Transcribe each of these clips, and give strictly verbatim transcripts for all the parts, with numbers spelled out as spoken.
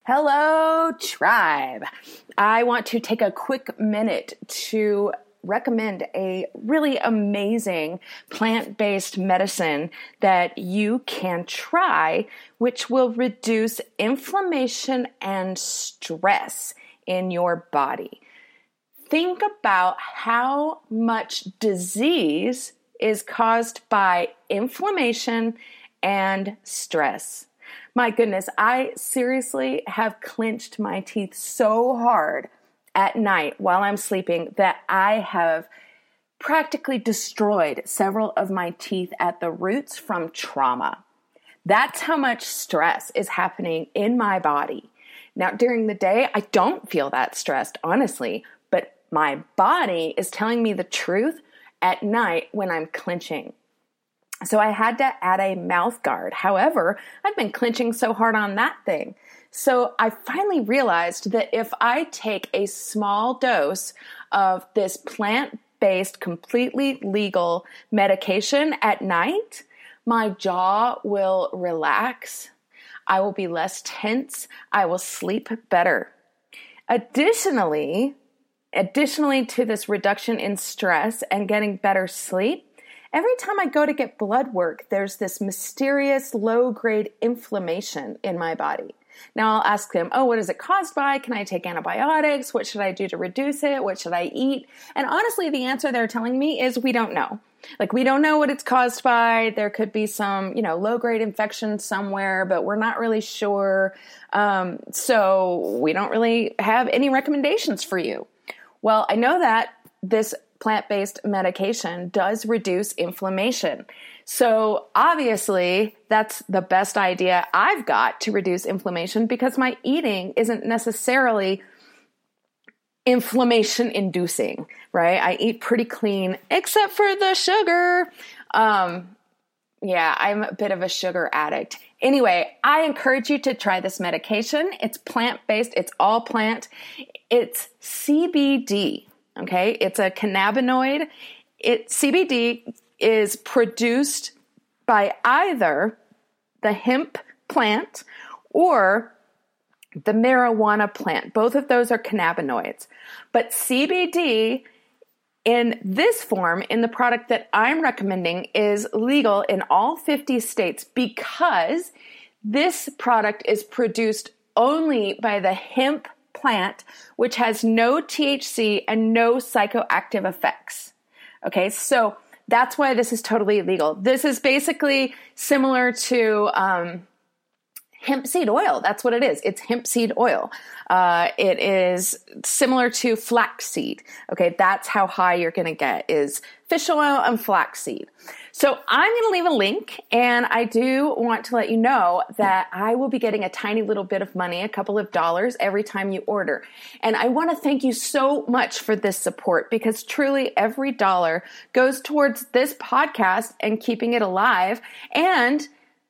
Hello, tribe. I want to take a quick minute to recommend a really amazing plant-based medicine that you can try, which will reduce inflammation and stress in your body. Think about how much disease is caused by inflammation and stress. My goodness, I seriously have clenched my teeth so hard at night while I'm sleeping that I have practically destroyed several of my teeth at the roots from trauma. That's how much stress is happening in my body. Now, during the day, I don't feel that stressed, honestly, but my body is telling me the truth at night when I'm clenching. So I had to add a mouth guard. However, I've been clenching so hard on that thing. So I finally realized that if I take a small dose of this plant-based, completely legal medication at night, my jaw will relax. I will be less tense. I will sleep better. Additionally, additionally to this reduction in stress and getting better sleep, every time I go to get blood work, there's this mysterious low-grade inflammation in my body. Now I'll ask them, oh, what is it caused by? Can I take antibiotics? What should I do to reduce it? What should I eat? And honestly, the answer they're telling me is we don't know. Like, we don't know what it's caused by. There could be some, you know, low-grade infection somewhere, but we're not really sure. Um, so we don't really have any recommendations for you. Well, I know that this plant-based medication does reduce inflammation. So obviously, that's the best idea I've got to reduce inflammation because my eating isn't necessarily inflammation-inducing, right? I eat pretty clean, except for the sugar. Um, yeah, I'm a bit of a sugar addict. Anyway, I encourage you to try this medication. It's plant-based. It's all plant. It's C B D. Okay, it's a cannabinoid. It C B D is produced by either the hemp plant or the marijuana plant. Both of those are cannabinoids. But C B D in this form, in the product that I'm recommending, is legal in all fifty states because this product is produced only by the hemp plant, which has no T H C and no psychoactive effects. Okay, so that's why this is totally legal. This is basically similar to um, hemp seed oil. That's what it is. It's hemp seed oil. Uh, it is similar to flaxseed. Okay, that's how high you're going to get is fish oil and flaxseed. So I'm going to leave a link, and I do want to let you know that I will be getting a tiny little bit of money, a couple of dollars every time you order. And I want to thank you so much for this support because truly every dollar goes towards this podcast and keeping it alive and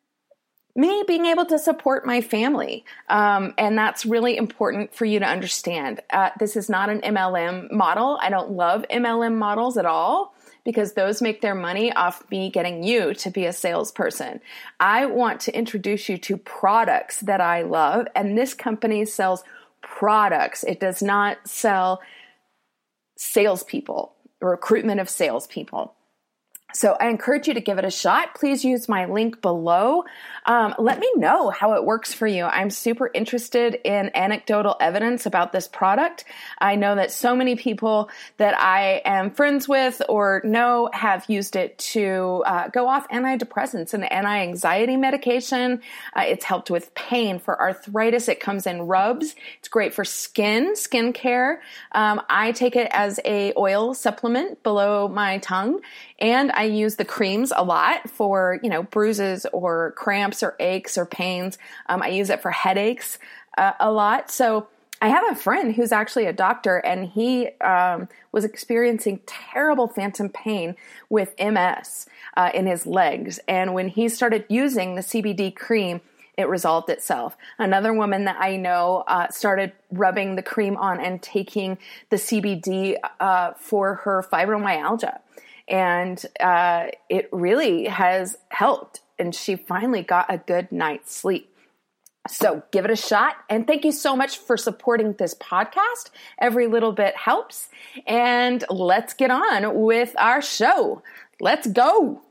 me being able to support my family. Um, and that's really important for you to understand. Uh, this is not an M L M model. I don't love M L M models at all, because those make their money off me getting you to be a salesperson. I want to introduce you to products that I love, and this company sells products. It does not sell salespeople, recruitment of salespeople. So I encourage you to give it a shot. Please use my link below. Um, let me know how it works for you. I'm super interested in anecdotal evidence about this product. I know that so many people that I am friends with or know have used it to uh, go off antidepressants and anti-anxiety medication. Uh, it's helped with pain. For arthritis, it comes in rubs. It's great for skin, skin care. Um, I take it as a oil supplement below my tongue. And I use the creams a lot for, you know, bruises or cramps or aches or pains. Um, I use it for headaches uh, a lot. So I have a friend who's actually a doctor, and he um, was experiencing terrible phantom pain with M S uh, in his legs. And when he started using the C B D cream, it resolved itself. Another woman that I know uh, started rubbing the cream on and taking the C B D uh, for her fibromyalgia. And uh, it really has helped. And she finally got a good night's sleep. So give it a shot. And thank you so much for supporting this podcast. Every little bit helps. And let's get on with our show. Let's go.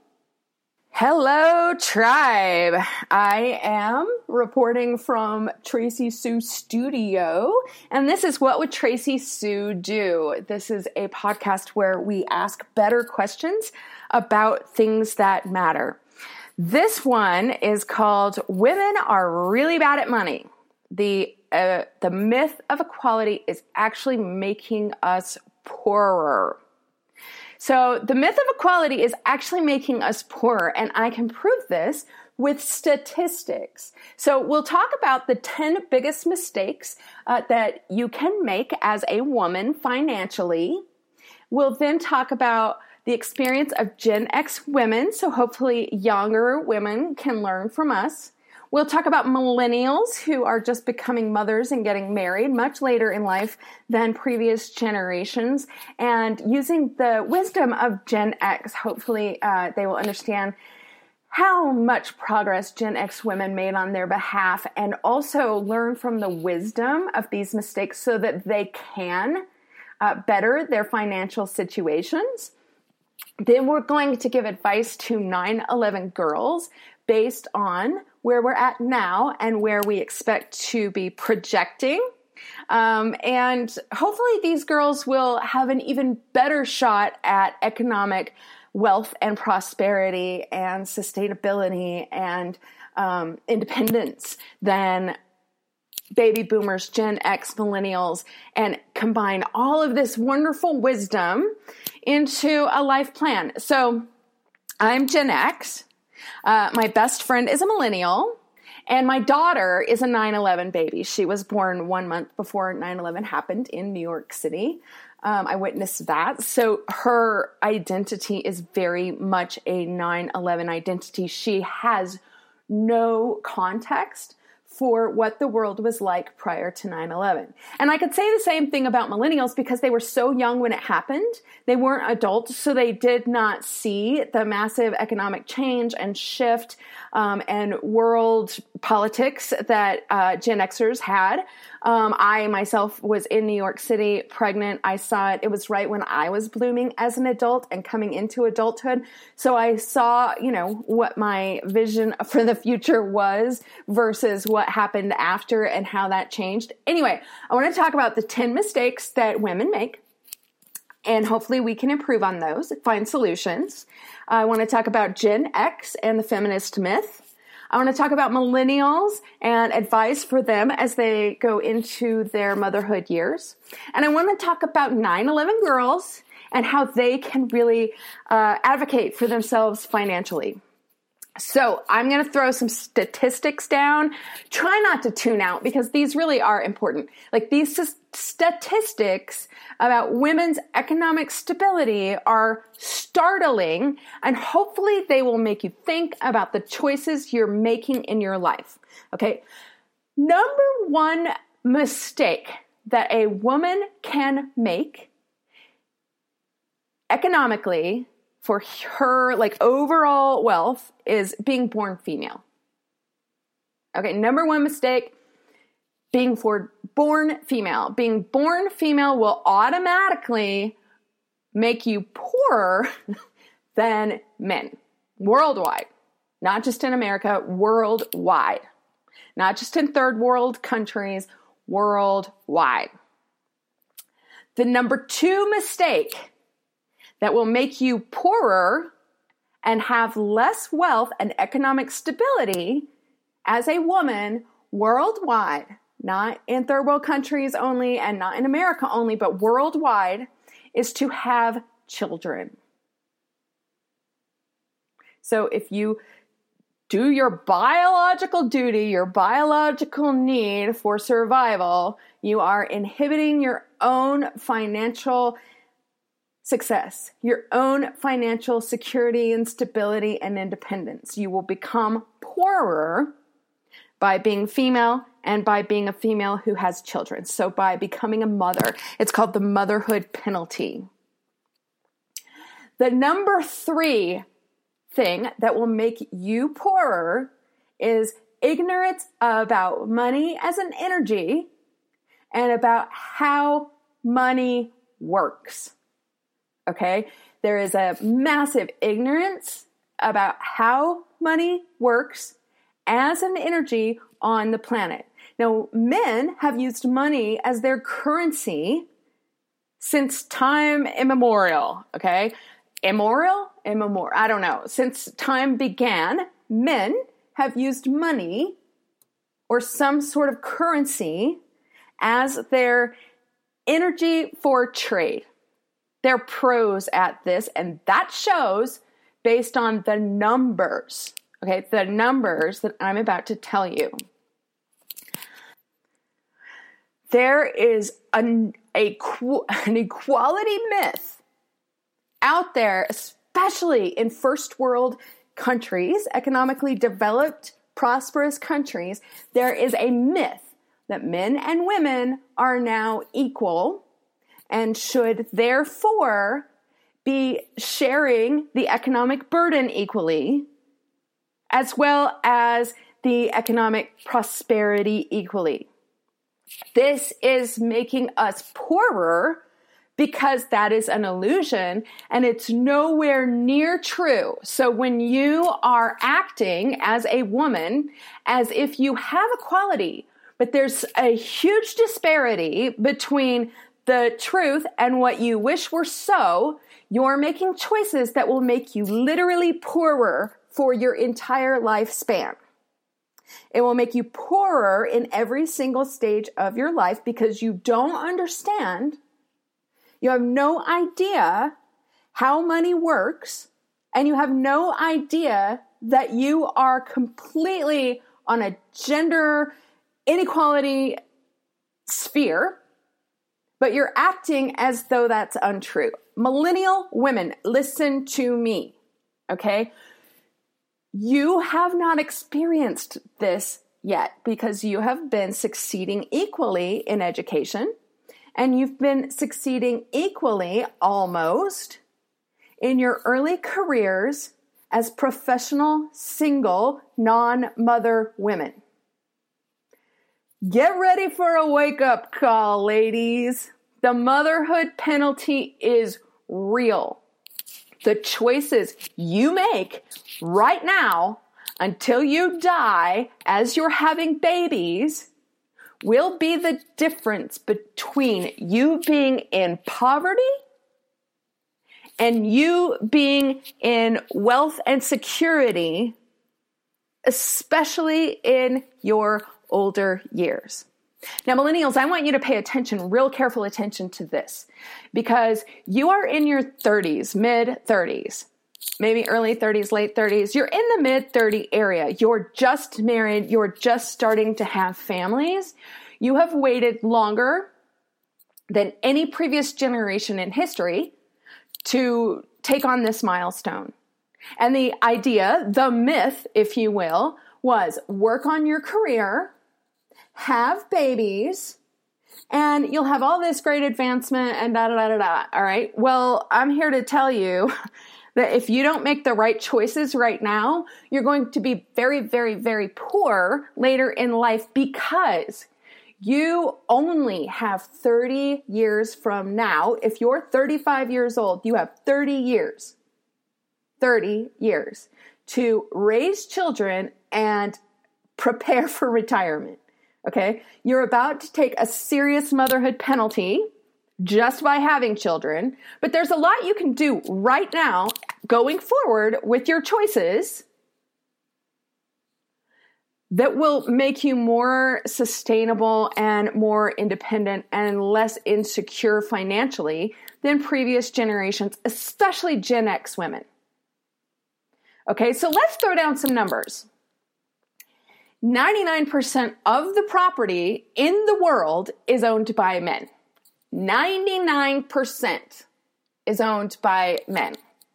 Hello, tribe. I am reporting from Tracy Sue Studio, and this is What Would Tracy Sue Do? This is a podcast where we ask better questions about things that matter. This one is called Women Are Really Bad at Money. The, uh, the myth of equality is actually making us poorer. So the myth of equality is actually making us poorer, and I can prove this with statistics. So we'll talk about the ten biggest mistakes uh, that you can make as a woman financially. We'll then talk about the experience of Gen X women, so hopefully younger women can learn from us. We'll talk about millennials who are just becoming mothers and getting married much later in life than previous generations. And using the wisdom of Gen X, hopefully uh, they will understand how much progress Gen X women made on their behalf and also learn from the wisdom of these mistakes so that they can uh, better their financial situations. Then we're going to give advice to nine eleven girls based on where we're at now and where we expect to be projecting. Um, and hopefully these girls will have an even better shot at economic wealth and prosperity and sustainability and um, independence than baby boomers, Gen X, millennials, and combine all of this wonderful wisdom into a life plan. So I'm Gen X. Uh, my best friend is a millennial, and my daughter is a nine eleven baby. She was born one month before nine eleven happened in New York City. Um, I witnessed that. So her identity is very much a nine eleven identity. She has no context for what the world was like prior to nine eleven. And I could say the same thing about millennials because they were so young when it happened. They weren't adults, so they did not see the massive economic change and shift um, and world politics that uh, Gen Xers had. Um, I myself was in New York City, pregnant. I saw it. It was right when I was blooming as an adult and coming into adulthood. So I saw, you know, what my vision for the future was versus what happened after and how that changed. Anyway, I want to talk about the ten mistakes that women make, and hopefully we can improve on those, find solutions. I want to talk about Gen X and the feminist myth. I want to talk about millennials and advice for them as they go into their motherhood years. And I want to talk about nine eleven girls and how they can really uh, advocate for themselves financially. So I'm going to throw some statistics down. Try not to tune out because these really are important. Like these statistics about women's economic stability are startling, and hopefully they will make you think about the choices you're making in your life. Okay. Number one mistake that a woman can make economically for her like overall wealth is being born female. Okay, number one mistake, being for born female. Being born female will automatically make you poorer than men worldwide. Not just in America, worldwide. Not just in third world countries, worldwide. The number two mistake that will make you poorer and have less wealth and economic stability as a woman worldwide, not in third world countries only and not in America only, but worldwide, is to have children. So if you do your biological duty, your biological need for survival, you are inhibiting your own financial success, your own financial security and stability and independence. You will become poorer by being female and by being a female who has children. So by becoming a mother, it's called the motherhood penalty. The number three thing that will make you poorer is ignorance about money as an energy and about how money works. Okay? There is a massive ignorance about how money works as an energy on the planet. Now, men have used money as their currency since time immemorial, okay? Immemorial? Immemorial. I don't know. Since time began, men have used money or some sort of currency as their energy for trade. They're pros at this, and that shows based on the numbers, okay? The numbers that I'm about to tell you. There is an, a, an equality myth out there, especially in first world countries, economically developed, prosperous countries. There is a myth that men and women are now equal and should therefore be sharing the economic burden equally, as well as the economic prosperity equally. This is making us poorer because that is an illusion and it's nowhere near true. So when you are acting as a woman as if you have equality, but there's a huge disparity between the truth and what you wish were so, you're making choices that will make you literally poorer for your entire lifespan. It will make you poorer in every single stage of your life because you don't understand, you have no idea how money works, and you have no idea that you are completely on a gender inequality sphere, but you're acting as though that's untrue. Millennial women, listen to me, okay? You have not experienced this yet because you have been succeeding equally in education, and you've been succeeding equally, almost, in your early careers as professional, single, non-mother women. Get ready for a wake-up call, ladies. The motherhood penalty is real. The choices you make right now until you die as you're having babies will be the difference between you being in poverty and you being in wealth and security, especially in your older years. Now, millennials, I want you to pay attention, real careful attention to this, because you are in your thirties, mid thirties, maybe early thirties, late thirties. You're in the mid thirty area. You're just married. You're just starting to have families. You have waited longer than any previous generation in history to take on this milestone. And the idea, the myth, if you will, was work on your career, have babies, and you'll have all this great advancement and da da da da da. All right. Well, I'm here to tell you that if you don't make the right choices right now, you're going to be very, very, very poor later in life because you only have thirty years from now. If you're thirty-five years old, you have thirty years, thirty years to raise children and prepare for retirement. Okay, you're about to take a serious motherhood penalty just by having children, but there's a lot you can do right now going forward with your choices that will make you more sustainable and more independent and less insecure financially than previous generations, especially Gen X women. Okay, so let's throw down some numbers. ninety-nine percent of the property in the world is owned by men. ninety-nine percent is owned by men.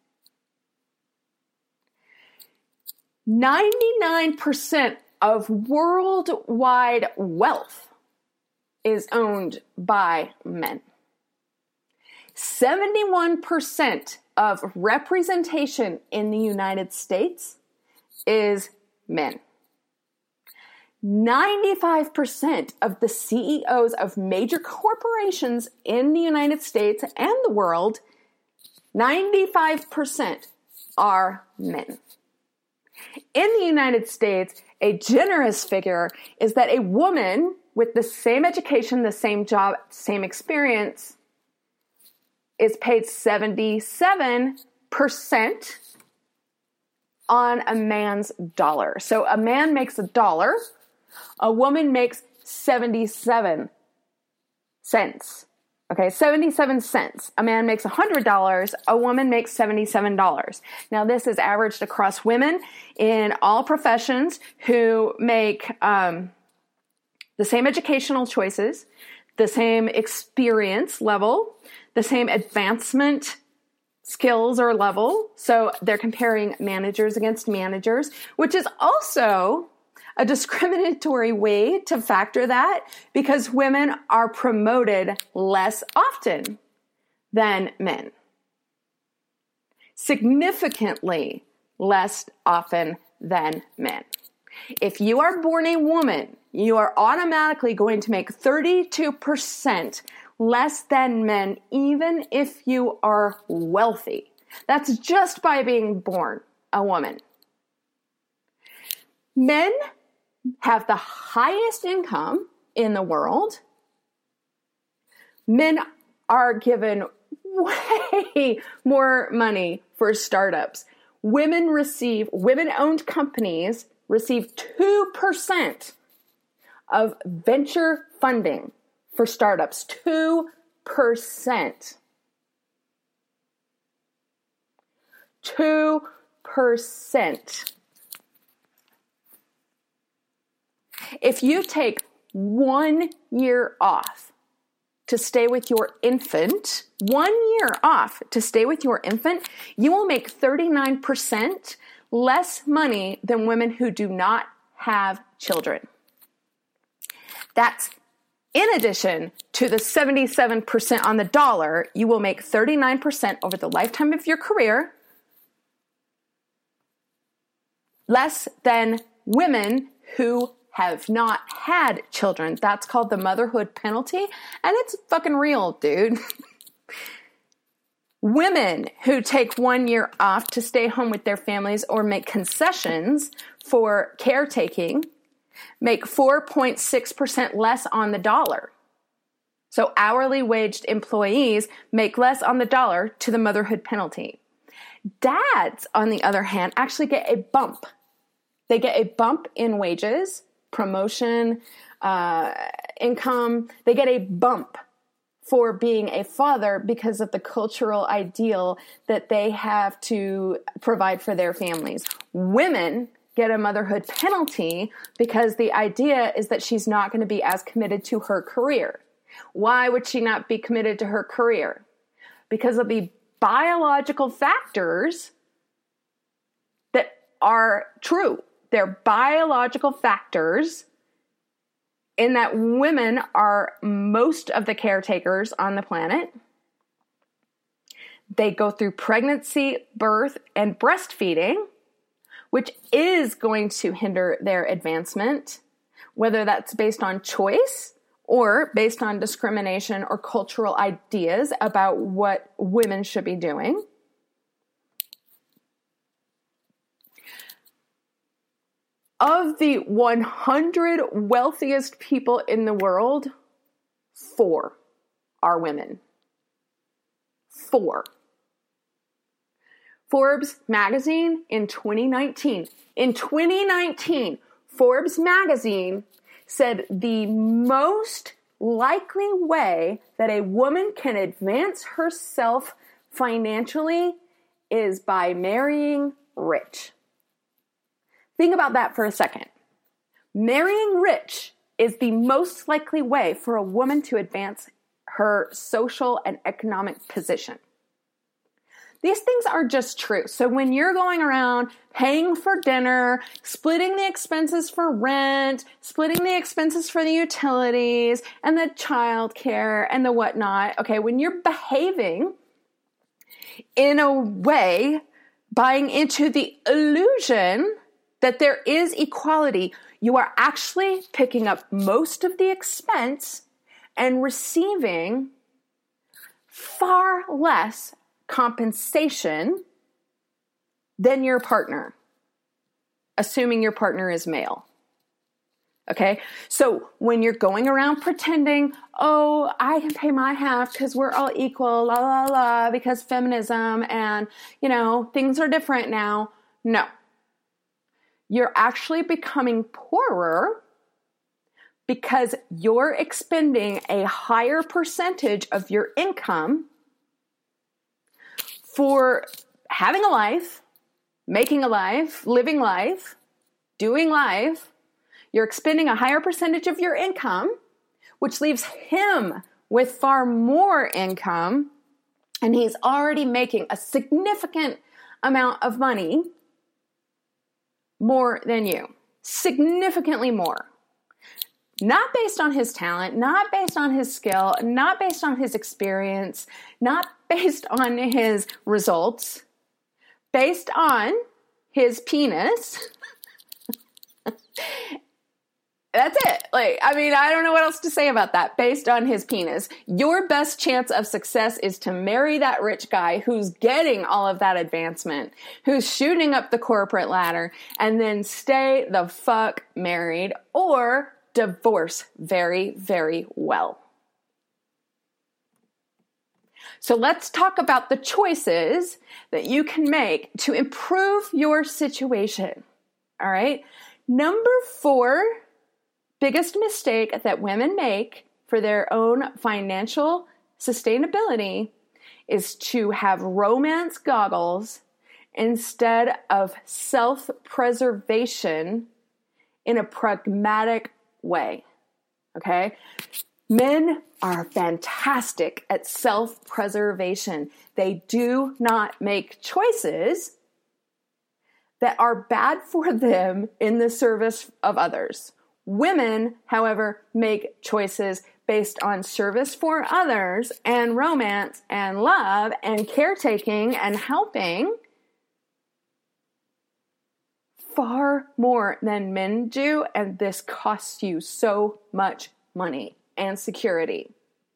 ninety-nine percent of worldwide wealth is owned by men. seventy-one percent of representation in the United States is men. ninety-five percent of the C E Os of major corporations in the United States and the world, ninety-five percent are men. In the United States, a generous figure is that a woman with the same education, the same job, same experience is paid seventy-seven percent on a man's dollar. So a man makes a dollar, a woman makes seventy-seven cents. Okay, seventy-seven cents. A man makes one hundred dollars, a woman makes seventy-seven dollars. Now, this is averaged across women in all professions who make um, the same educational choices, the same experience level, the same advancement skills or level. So they're comparing managers against managers, which is also a discriminatory way to factor that because women are promoted less often than men. Significantly less often than men. If you are born a woman, you are automatically going to make thirty-two percent less than men, even if you are wealthy. That's just by being born a woman. Men have the highest income in the world. Men are given way more money for startups. Women receive, women-owned companies receive two percent of venture funding for startups. two percent. two percent. If you take one year off to stay with your infant, one year off to stay with your infant, you will make thirty-nine percent less money than women who do not have children. That's in addition to the seventy-seven percent on the dollar, you will make thirty-nine percent over the lifetime of your career less than women who have not had children. That's called the motherhood penalty, and it's fucking real, dude. Women who take one year off to stay home with their families or make concessions for caretaking make four point six percent less on the dollar. So hourly waged employees make less on the dollar to the motherhood penalty. Dads, on the other hand, actually get a bump. They get a bump in wages, promotion, uh, income. They get a bump for being a father because of the cultural ideal that they have to provide for their families. Women get a motherhood penalty because the idea is that she's not going to be as committed to her career. Why would she not be committed to her career? Because of the biological factors that are true. They're biological factors in that women are most of the caretakers on the planet. They go through pregnancy, birth, and breastfeeding, which is going to hinder their advancement, whether that's based on choice or based on discrimination or cultural ideas about what women should be doing. Of the one hundred wealthiest people in the world, four are women. Four. Forbes magazine in twenty nineteen, in twenty nineteen, Forbes magazine said the most likely way that a woman can advance herself financially is by marrying rich. Think about that for a second. Marrying rich is the most likely way for a woman to advance her social and economic position. These things are just true. So when you're going around paying for dinner, splitting the expenses for rent, splitting the expenses for the utilities and the childcare and the whatnot, okay, when you're behaving in a way, buying into the illusion that there is equality, you are actually picking up most of the expense and receiving far less compensation than your partner, assuming your partner is male. Okay, so when you're going around pretending, oh, I can pay my half because we're all equal, la, la, la, because feminism and, you know, things are different now. No. You're actually becoming poorer because you're expending a higher percentage of your income for having a life, making a life, living life, doing life. You're expending a higher percentage of your income, which leaves him with far more income, and he's already making a significant amount of money more than you. Significantly more. Not based on his talent, not based on his skill, not based on his experience, not based on his results, based on his penis. That's it. Like, I mean, I don't know what else to say about that. Based on his penis, your best chance of success is to marry that rich guy who's getting all of that advancement, who's shooting up the corporate ladder, and then stay the fuck married or divorce very, very well. So let's talk about the choices that you can make to improve your situation. All right. Number four, biggest mistake that women make for their own financial sustainability is to have romance goggles instead of self-preservation in a pragmatic way. Okay? Men are fantastic at self-preservation. They do not make choices that are bad for them in the service of others. Women, however, make choices based on service for others and romance and love and caretaking and helping far more than men do, and this costs you so much money and security.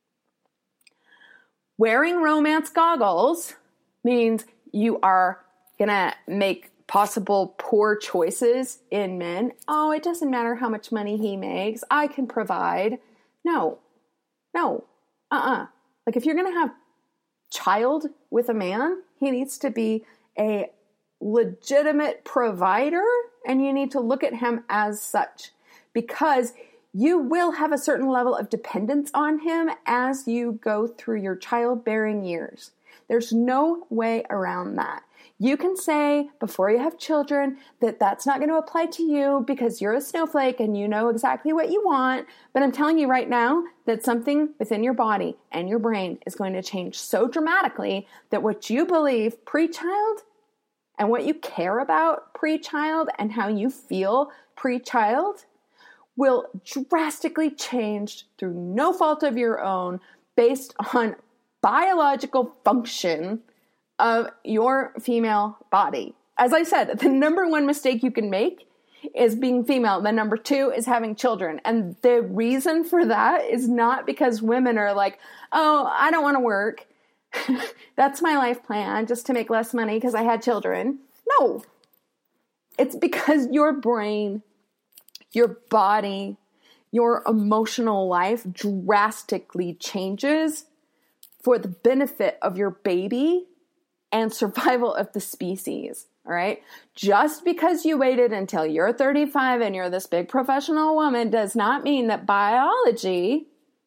Wearing romance goggles means you are gonna make possible poor choices in men. Oh, it doesn't matter how much money he makes. I can provide. No, no, uh-uh. Like if you're going to have child with a man, he needs to be a legitimate provider, and you need to look at him as such, because you will have a certain level of dependence on him as you go through your childbearing years. There's no way around that. You can say before you have children that that's not going to apply to you because you're a snowflake and you know exactly what you want. But I'm telling you right now that something within your body and your brain is going to change so dramatically that what you believe pre-child and what you care about pre-child and how you feel pre-child will drastically change through no fault of your own based on biological function of your female body. As I said, the number one mistake you can make is being female. The number two is having children. And the reason for that is not because women are like, oh, I don't want to work. That's my life plan, just to make less money because I had children. No. It's because your brain, your body, your emotional life drastically changes for the benefit of your baby and survival of the species, all right? Just because you waited until you're thirty-five and you're this big professional woman does not mean that biology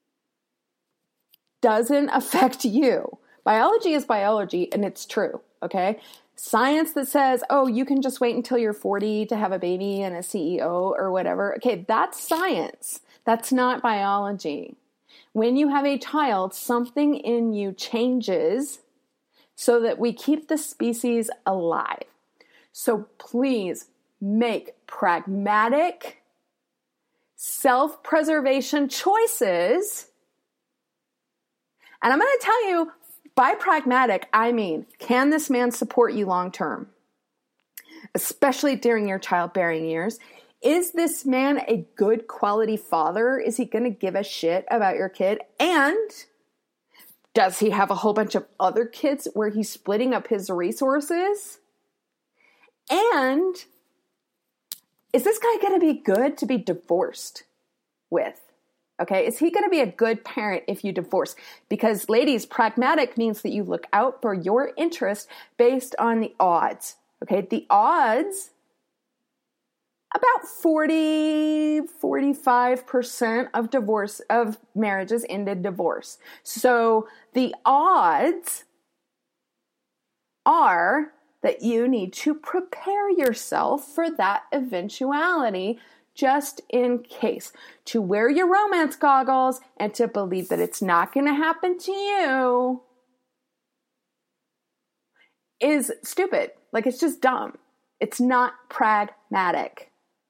doesn't affect you. Biology is biology, and it's true, okay? Science that says, oh, you can just wait until you're forty to have a baby and a C E O or whatever, okay, that's science. That's not biology. When you have a child, something in you changes so that we keep the species alive. So please make pragmatic, self-preservation choices. And I'm going to tell you, by pragmatic, I mean, can this man support you long term? especially during your childbearing years. Is this man a good quality father? Is he going to give a shit about your kid? And does he have a whole bunch of other kids where he's splitting up his resources? And is this guy going to be good to be divorced with? Okay, is he going to be a good parent if you divorce? Because ladies, pragmatic means that you look out for your interest based on the odds. Okay, the odds, about forty, forty-five percent of divorce, of marriages end in divorce. So the odds are that you need to prepare yourself for that eventuality, just in case. To wear your romance goggles and to believe that it's not going to happen to you is stupid. Like, it's just dumb. It's not pragmatic.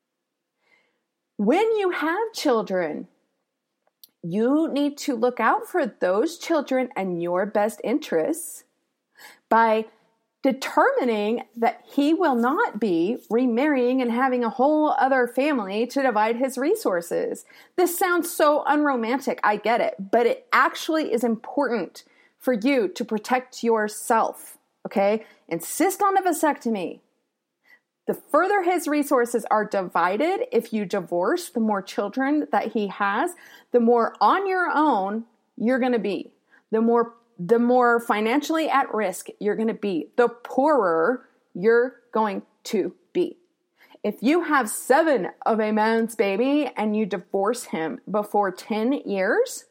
When you have children, you need to look out for those children and your best interests by determining that he will not be remarrying and having a whole other family to divide his resources. This sounds so unromantic, I get it, but it actually is important for you to protect yourself, okay? Insist on a vasectomy. The further his resources are divided, if you divorce, the more children that he has, the more on your own you're going to be. The more the more financially at risk you're going to be. The poorer you're going to be. If you have seven of a man's baby and you divorce him before ten years,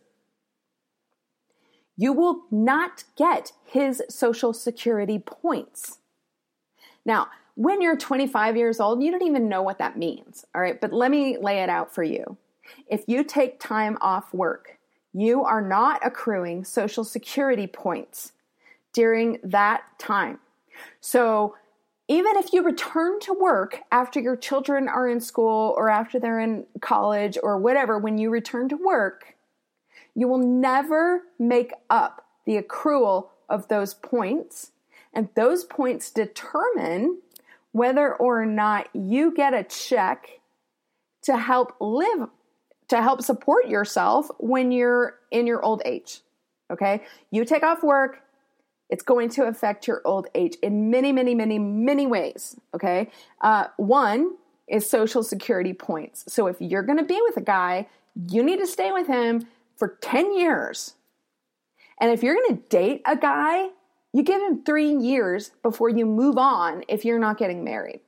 you will not get his Social Security points. Now, when you're twenty-five years old, you don't even know what that means, all right? But let me lay it out for you. If you take time off work, you are not accruing Social Security points during that time. So even if you return to work after your children are in school or after they're in college or whatever, when you return to work, you will never make up the accrual of those points. And those points determine whether or not you get a check to help live, to help support yourself when you're in your old age. Okay? You take off work, it's going to affect your old age in many, many, many, many ways. Okay? Uh, one is Social Security points. So if you're going to be with a guy, you need to stay with him for ten years. And if you're going to date a guy, you give him three years before you move on if you're not getting married.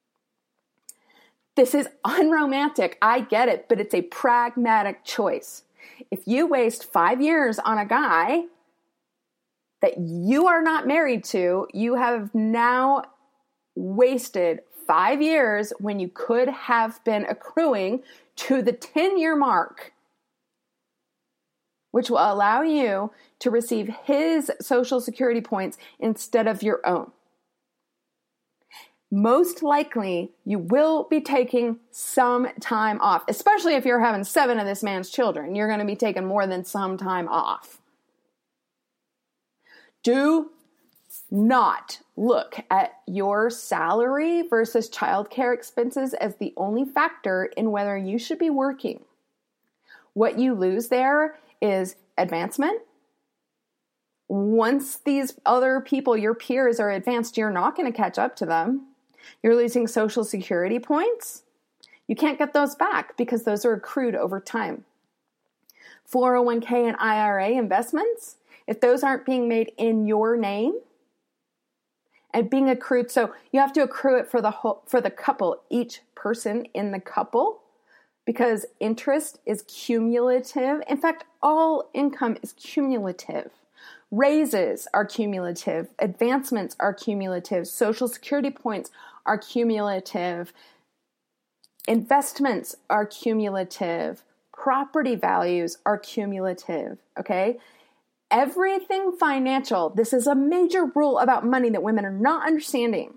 This is unromantic. I get it, but it's a pragmatic choice. If you waste five years on a guy that you are not married to, you have now wasted five years when you could have been accruing to the ten-year mark, which will allow you to receive his Social Security points instead of your own. Most likely, you will be taking some time off, especially if you're having seven of this man's children. You're going to be taking more than some time off. Do not look at your salary versus childcare expenses as the only factor in whether you should be working. What you lose there is advancement. Once these other people, your peers, are advanced, you're not going to catch up to them. You're losing Social Security points. You can't get those back because those are accrued over time. four oh one k and I R A investments, if those aren't being made in your name and being accrued, so you have to accrue it for the whole, for the couple, each person in the couple, because interest is cumulative. In fact, all income is cumulative. Raises are cumulative. Advancements are cumulative. Social Security points are cumulative. Investments are cumulative. Property values are cumulative. Okay? Everything financial, this is a major rule about money that women are not understanding.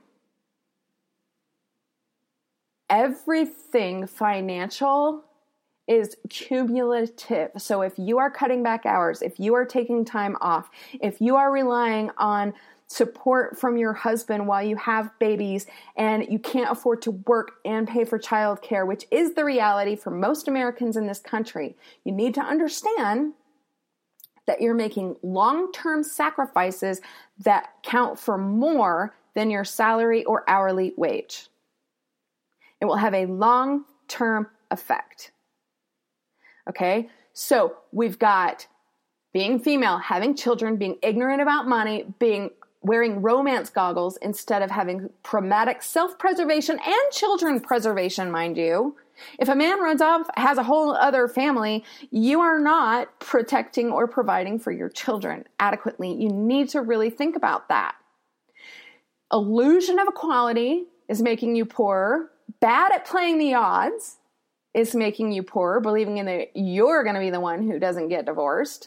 Everything financial is cumulative. So if you are cutting back hours, if you are taking time off, if you are relying on support from your husband while you have babies and you can't afford to work and pay for childcare, which is the reality for most Americans in this country, you need to understand that you're making long-term sacrifices that count for more than your salary or hourly wage. It will have a long-term effect. Okay? So we've got being female, having children, being ignorant about money, being wearing romance goggles instead of having traumatic self-preservation and children preservation, mind you. If a man runs off, has a whole other family, you are not protecting or providing for your children adequately. You need to really think about that. Illusion of equality is making you poorer. Bad at playing the odds is making you poorer, believing in that you're going to be the one who doesn't get divorced.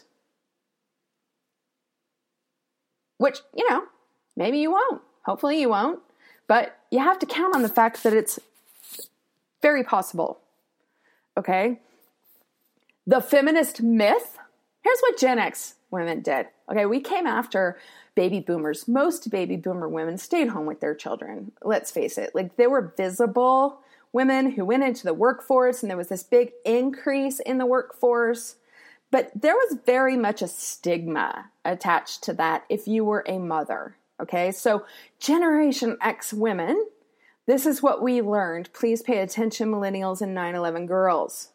Which, you know, maybe you won't. Hopefully you won't. But you have to count on the fact that it's very possible. Okay? The feminist myth. Here's what Gen X women did. Okay, we came after baby boomers. Most baby boomer women stayed home with their children. Let's face it. Like, there were visible women who went into the workforce, and there was this big increase in the workforce. But there was very much a stigma attached to that if you were a mother, okay? So Generation X women, this is what we learned. Please pay attention, millennials and nine eleven girls.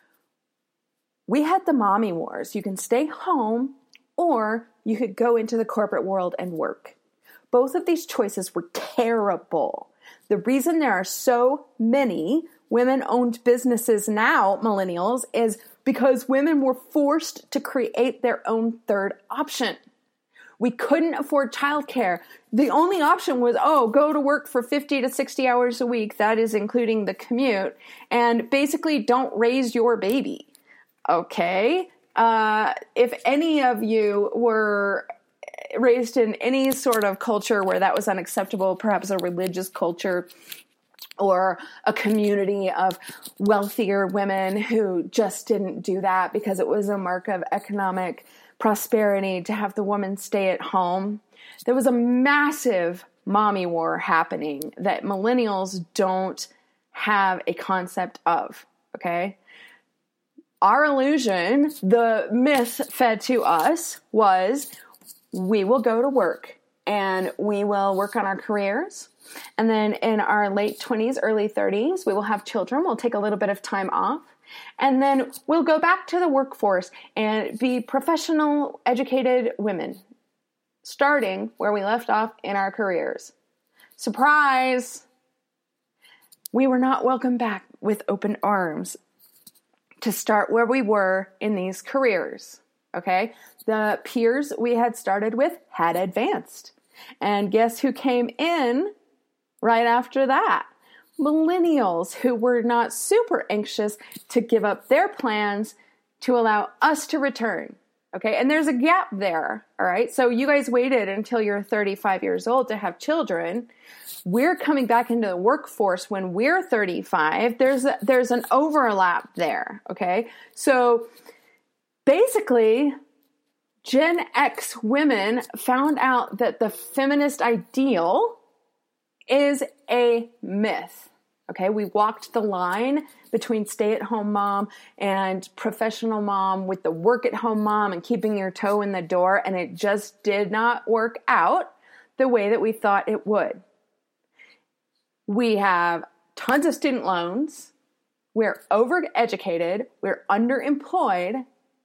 We had the mommy wars. You can stay home or you could go into the corporate world and work. Both of these choices were terrible. The reason there are so many women-owned businesses now, millennials, is because women were forced to create their own third option. We couldn't afford childcare. The only option was, oh, go to work for fifty to sixty hours a week. That is including the commute. And basically don't raise your baby. Okay? Uh, if any of you were raised in any sort of culture where that was unacceptable, perhaps a religious culture, or a community of wealthier women who just didn't do that because it was a mark of economic prosperity to have the woman stay at home. There was a massive mommy war happening that millennials don't have a concept of, okay? Our illusion, the myth fed to us was we will go to work and we will work on our careers. And then in our late twenties, early thirties, we will have children. We'll take a little bit of time off. And then we'll go back to the workforce and be professional, educated women, starting where we left off in our careers. Surprise! We were not welcomed back with open arms to start where we were in these careers. Okay? The peers we had started with had advanced. And guess who came in right after that? Millennials who were not super anxious to give up their plans to allow us to return. Okay, and there's a gap there, all right? So you guys waited until you're thirty-five years old to have children. We're coming back into the workforce when we're thirty-five. There's a, there's an overlap there, okay? So basically, Gen X women found out that the feminist ideal is a myth. Okay, we walked the line between stay-at-home mom and professional mom with the work-at-home mom and keeping your toe in the door, and it just did not work out the way that we thought it would. We have tons of student loans. We're overeducated. We're underemployed.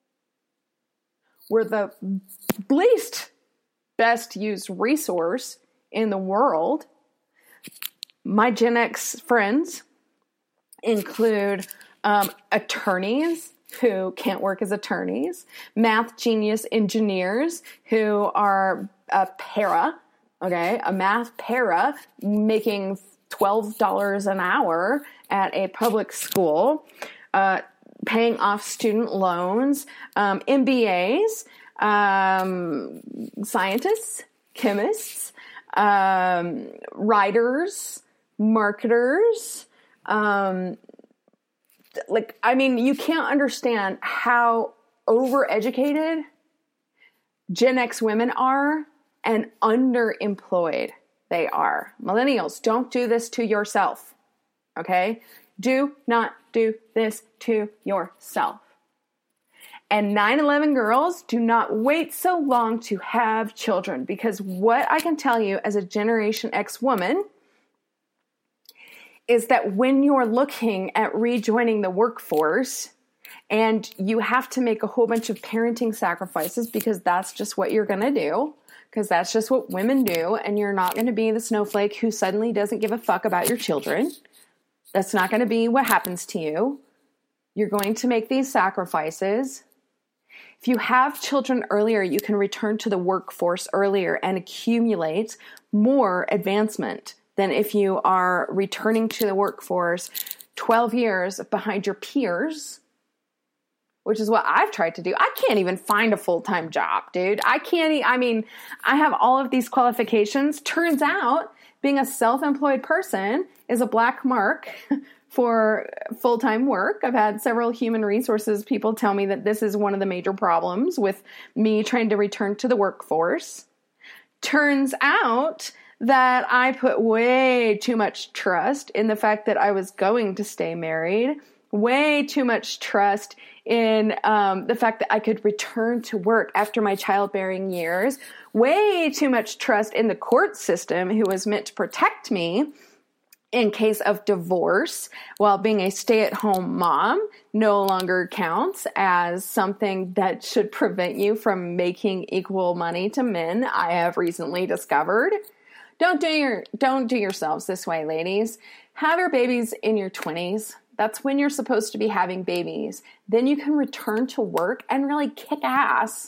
We're the least best used resource in the world. My Gen X friends include um, attorneys who can't work as attorneys, math genius engineers who are a para, okay, a math para making twelve dollars an hour at a public school, uh, paying off student loans, um, M B As, um, scientists, chemists, um, writers, marketers, um, like, I mean, you can't understand how overeducated Gen X women are and underemployed they are. Millennials, don't do this to yourself. Okay? Do not do this to yourself. And nine eleven girls, do not wait so long to have children, because what I can tell you as a Generation X woman is that when you're looking at rejoining the workforce and you have to make a whole bunch of parenting sacrifices, because that's just what you're going to do, because that's just what women do, and you're not going to be the snowflake who suddenly doesn't give a fuck about your children. That's not going to be what happens to you. You're going to make these sacrifices. If you have children earlier, you can return to the workforce earlier and accumulate more advancement than if you are returning to the workforce twelve years behind your peers, which is what I've tried to do. I can't even find a full-time job, dude. I can't, e- I mean, I have all of these qualifications. Turns out being a self-employed person is a black mark for full-time work. I've had several human resources people tell me that this is one of the major problems with me trying to return to the workforce. Turns out that I put way too much trust in the fact that I was going to stay married, way too much trust in um, the fact that I could return to work after my childbearing years, way too much trust in the court system, who was meant to protect me in case of divorce, while being a stay-at-home mom no longer counts as something that should prevent you from making equal money to men, I have recently discovered. Don't do your don't do yourselves this way, ladies. Have your babies in your twenties. That's when you're supposed to be having babies. Then you can return to work and really kick ass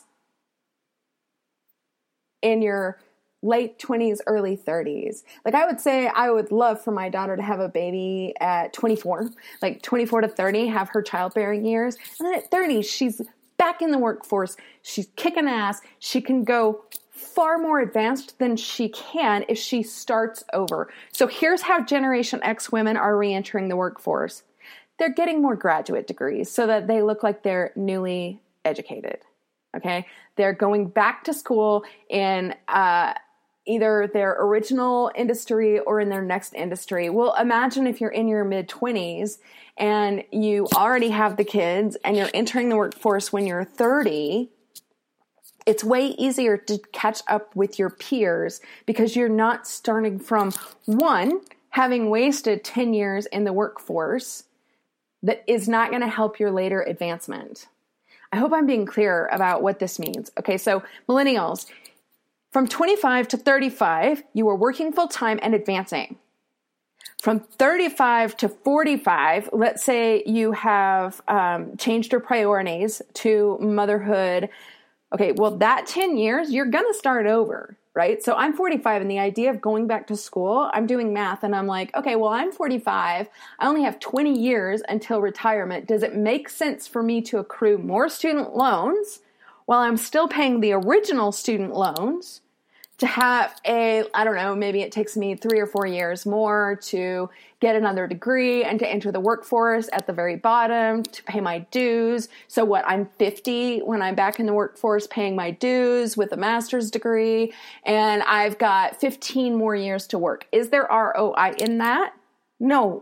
in your late twenties, early thirties. Like, I would say I would love for my daughter to have a baby at twenty-four, like twenty-four to thirty, have her childbearing years. And then at thirty, she's back in the workforce. She's kicking ass. She can go far more advanced than she can if she starts over. So here's how Generation X women are re-entering the workforce. They're getting more graduate degrees so that they look like they're newly educated. Okay? They're going back to school in uh, either their original industry or in their next industry. Well, imagine if you're in your mid-twenties and you already have the kids and you're entering the workforce when you're thirty. It's way easier to catch up with your peers because you're not starting from, one, having wasted ten years in the workforce that is not going to help your later advancement. I hope I'm being clear about what this means. Okay, so millennials, from twenty-five to thirty-five, you were working full-time and advancing. From thirty-five to forty-five, let's say you have um, changed your priorities to motherhood. Okay, well, that ten years, you're going to start over, right? So I'm forty-five, and the idea of going back to school, I'm doing math, and I'm like, okay, well, I'm forty-five. I only have twenty years until retirement. Does it make sense for me to accrue more student loans while I'm still paying the original student loans to have a, I don't know, maybe it takes me three or four years more to get another degree and to enter the workforce at the very bottom, to pay my dues. So what, I'm fifty when I'm back in the workforce paying my dues with a master's degree, and I've got fifteen more years to work. Is there R O I in that? No.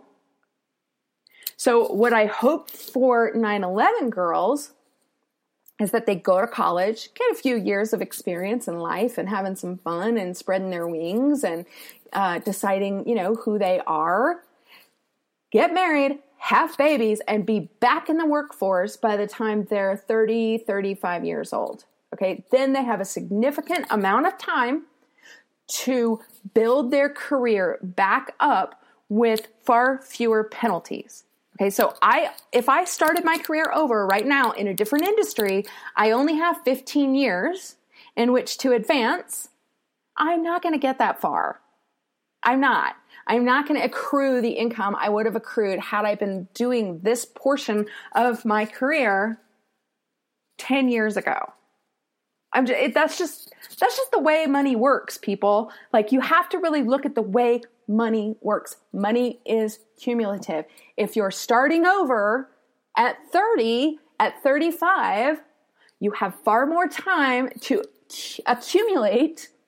So what I hope for nine eleven girls is that they go to college, get a few years of experience in life and having some fun and spreading their wings and uh, deciding, you know, who they are, get married, have babies, and be back in the workforce by the time they're thirty, thirty-five years old. Okay, then they have a significant amount of time to build their career back up with far fewer penalties. Okay, so I, if I started my career over right now in a different industry, I only have fifteen years in which to advance. I'm not going to get that far. I'm not. I'm not going to accrue the income I would have accrued had I been doing this portion of my career ten years ago. I'm just, it, that's just, that's just the way money works, people. Like, you have to really look at the way money works. Money is cumulative. If you're starting over at thirty, at thirty-five, you have far more time to accumulate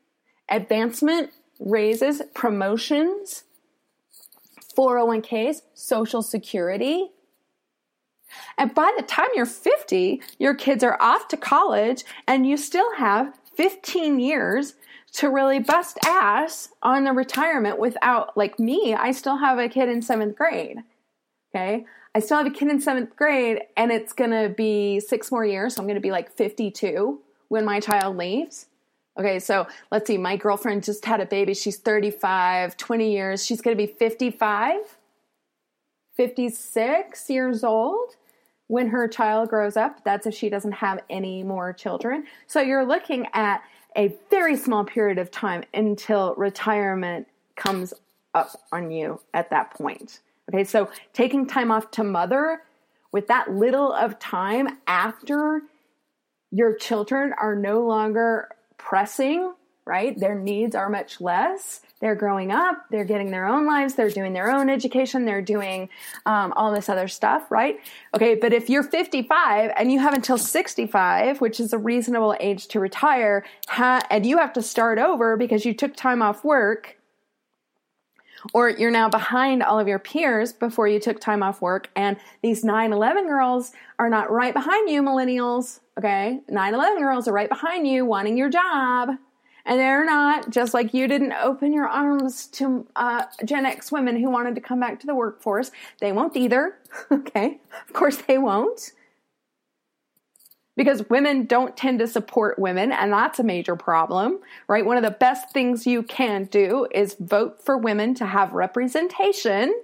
advancement, raises, promotions, four oh one k's, Social Security. And by the time you're fifty, your kids are off to college and you still have fifteen years to really bust ass on the retirement without, like me, I still have a kid in seventh grade. Okay. I still have a kid in seventh grade and it's going to be six more years. So I'm going to be like fifty-two when my child leaves. Okay. So let's see. My girlfriend just had a baby. She's thirty-five, twenty years. She's going to be fifty-five, fifty-six years old when her child grows up. That's if she doesn't have any more children. So you're looking at a very small period of time until retirement comes up on you at that point. Okay, so taking time off to mother with that little of time after your children are no longer pressing, right? Their needs are much less. They're growing up. They're getting their own lives. They're doing their own education. They're doing um, all this other stuff, right? Okay, but if you're fifty-five and you have until sixty-five, which is a reasonable age to retire, ha- and you have to start over because you took time off work, or you're now behind all of your peers before you took time off work, and these nine eleven girls are not right behind you, millennials, okay? nine eleven girls are right behind you wanting your job. And they're not, just like you didn't open your arms to uh, Gen X women who wanted to come back to the workforce. They won't either, okay? Of course they won't. Because women don't tend to support women, and that's a major problem, right? One of the best things you can do is vote for women to have representation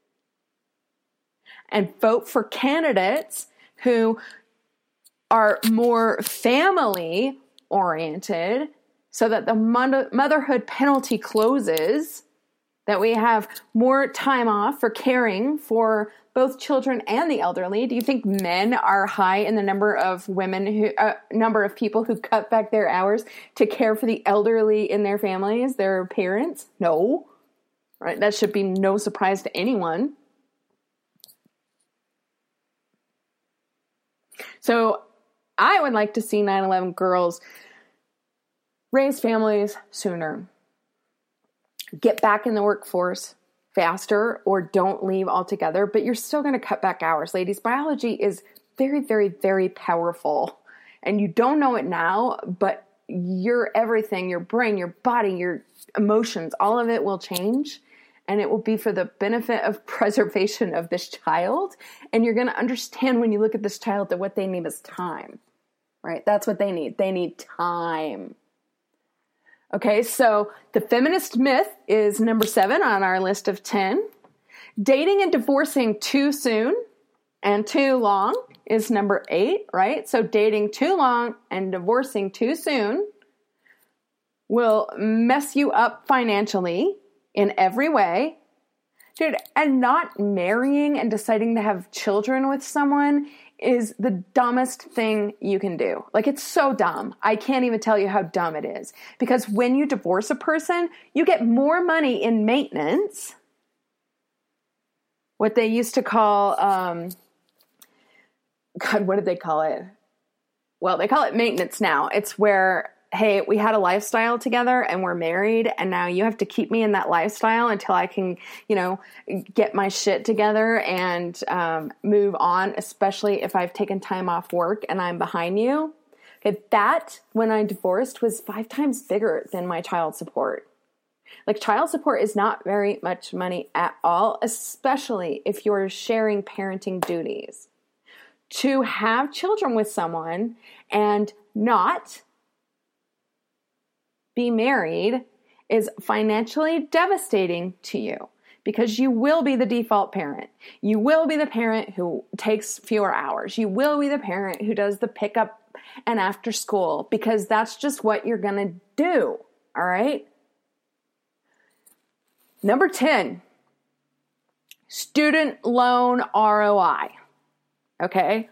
and vote for candidates who are more family-oriented, so that the motherhood penalty closes, that we have more time off for caring for both children and the elderly. Do you think men are high in the number of women who, uh, number of people who cut back their hours to care for the elderly in their families, their parents? No, right? That should be no surprise to anyone. So I would like to see nine eleven girls raise families sooner, get back in the workforce faster, or don't leave altogether, but you're still going to cut back hours. Ladies, biology is very, very, very powerful, and you don't know it now, but your everything, your brain, your body, your emotions, all of it will change, and it will be for the benefit of preservation of this child, and you're going to understand when you look at this child that what they need is time, right? That's what they need. They need time. Okay, so the feminist myth is number seven on our list of ten. Dating and divorcing too soon and too long is number eight, right? So dating too long and divorcing too soon will mess you up financially in every way. Dude, and not marrying and deciding to have children with someone is the dumbest thing you can do. Like, it's so dumb. I can't even tell you how dumb it is. Because when you divorce a person, you get more money in maintenance. What they used to call, um, God, what did they call it? Well, they call it maintenance now. It's where, hey, we had a lifestyle together and we're married, and now you have to keep me in that lifestyle until I can, you know, get my shit together and um, move on, especially if I've taken time off work and I'm behind you. Okay, that, when I divorced, was five times bigger than my child support. Like, child support is not very much money at all, especially if you're sharing parenting duties. To have children with someone and not be married is financially devastating to you, because you will be the default parent. You will be the parent who takes fewer hours. You will be the parent who does the pickup and after school, because that's just what you're going to do. All right. Number ten, student loan R O I. Okay.